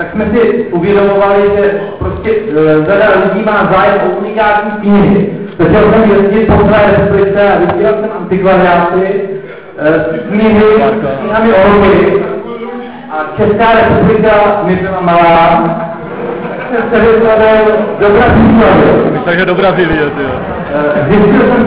tak jsme si uvědomovali, že prostě řada lidí má zájem o unikátní knihy. Začal jsem jezdit po celé republice a vybíral jsem antikvariáty, knihami o roky. A Česká republika mi byla malá. Se vyslavil do Brazílie. Takže do Brazílie, ty jo. Zjistil jsem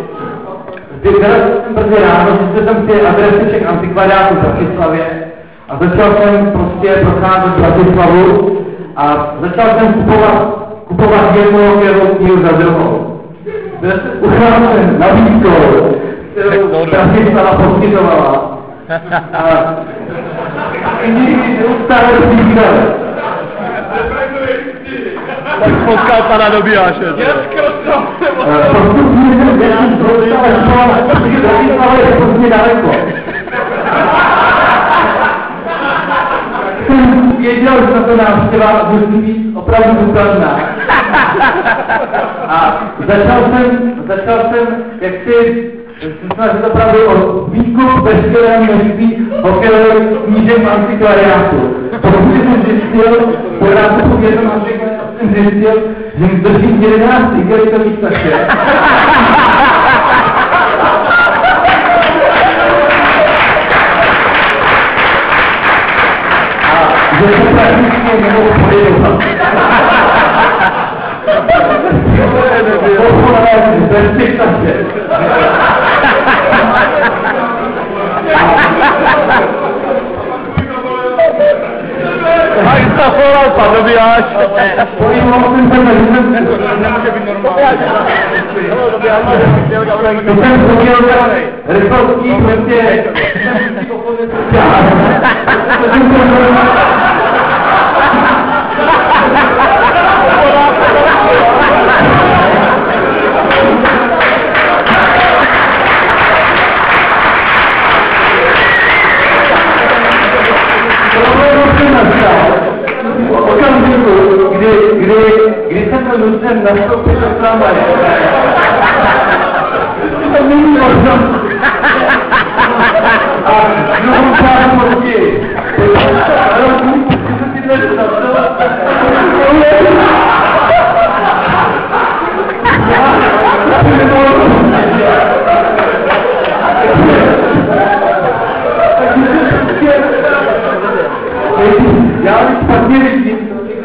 brzy ráno, zjistil jsem si adresy všech antikvariátů v Bratislavě a začal jsem prostě procházet Bratislavu a začal jsem kupovat jednu knihu za druhou. Ucházel jsem nabídkou, kterou Bratislava poskytovala. A knihy neustále přibývaly. Tak potkal pana Dobijáše. Postupně jsem protože Bratislava je hodně daleko. Jsem věděl, že tato návštěva musí být opravdu důkladná. A začal jsem jak si snažit opravdu o výkup veškerého množství hokejových knížek v antikvariátu. Protože jsem zjistil, po nákupu v jednom antikvariátu jsem zjistil, že mi drží 11 igelitových tašek. A že se prakticky nemohu podívat. Bez těch tašek. A i zachoval pan Dobijáš. Pojímal jsem se nemůže být normální. To jsem chodil rychlostí, prostě kdy jsem byl nucen nastoupit do tramvaje. To není možno. A znovu pár později. Ale můžu si dnes zastavovat. Já bych špatně vidím.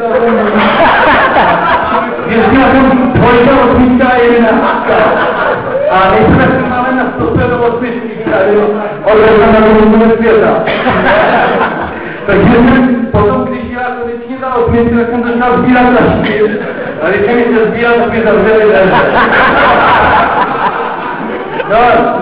Jestli já jsem dvojka od místa a 11. A nejprve se máme nastoupit do osmičky tady odvezla na důvodové světa. Takže jsem potom, když já konečně ta osmička, tak jsem začal sbírat tašky. A když jsem mi se sbíral, tak mi zavřeli dveře. No,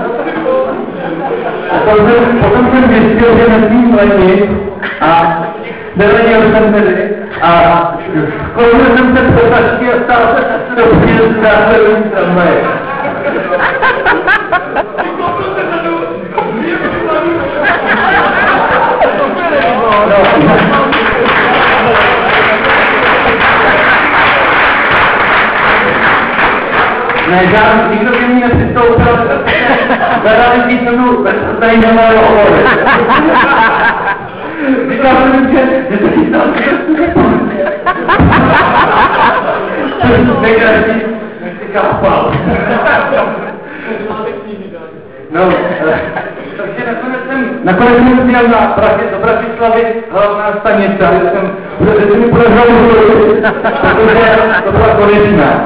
potom jsem zjistil, že nesmím lenit a nelenil jsem tedy. A skolil jsem se pro tašky a stál se do chvíli z následovým tramvaje. Ne, žádný, nikdo ke mně nepřistoupil, zadali si se mnou tady nemálo hovory. Říkal jsem, že to ti tam negrází, nechci kapal. No, takže nakonec jsem přijel do Bratislavy, hlavná stanice, protože se mi podařilo mluvit, protože to byla konečná.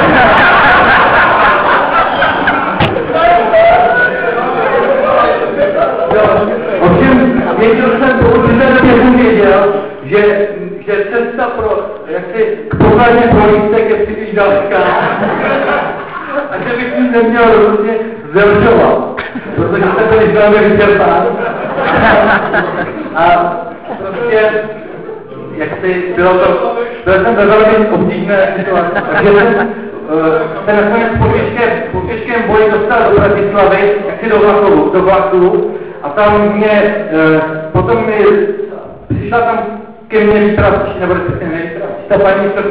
Ovšem, věděl jsem, pokud jsem věděl, že cesta k pokladně pro lístek je příliš daleká a že bych tím neměl rozhodně zdržovat, protože jsem byl velmi vyčerpán. A prostě, byl jsem ve velmi obtížné situaci. Takže jsem se nakonec po těžkém boji dostal do Bratislavy, jaksi do vlaku, a tam mě, potom mi přišla tam ke mně výpravčí, nebo respektive nevýpravčí, ta paní se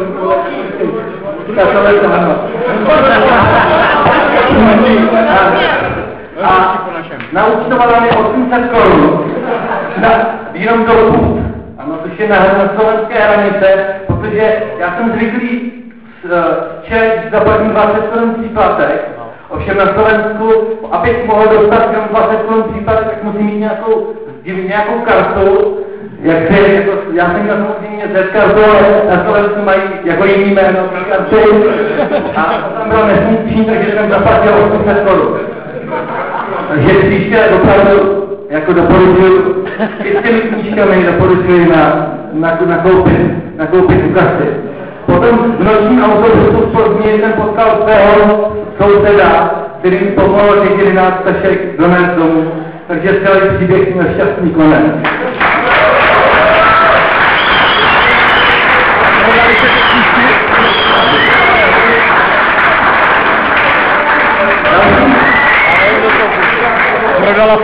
a naúčtovala mi 800 korun jenom do půd. A Ano, což je na slovenské hranice, protože já jsem zvyklý z Čech zaplatím 20 korun příplatek, ovšem na Slovensku, abych mohl dostat jenom 20 korun příplatek, tak musím mít nějakou kartu, já jsem měl samozřejmě Z-kartu, ale na Slovensku mají jako jiný jméno karty a to tam bylo nesmístší, takže jsem zaplatil 800 korun. Takže příště opravdu jako doporučuji, i s těmi knížkami doporučuji nakoupit tu kasy. Potom v nočním autobusu pozdě jsem potkal svého souseda, který mi pomohl těch 11 tašek donést domů, takže celý příběh měl šťastný konec. Prodala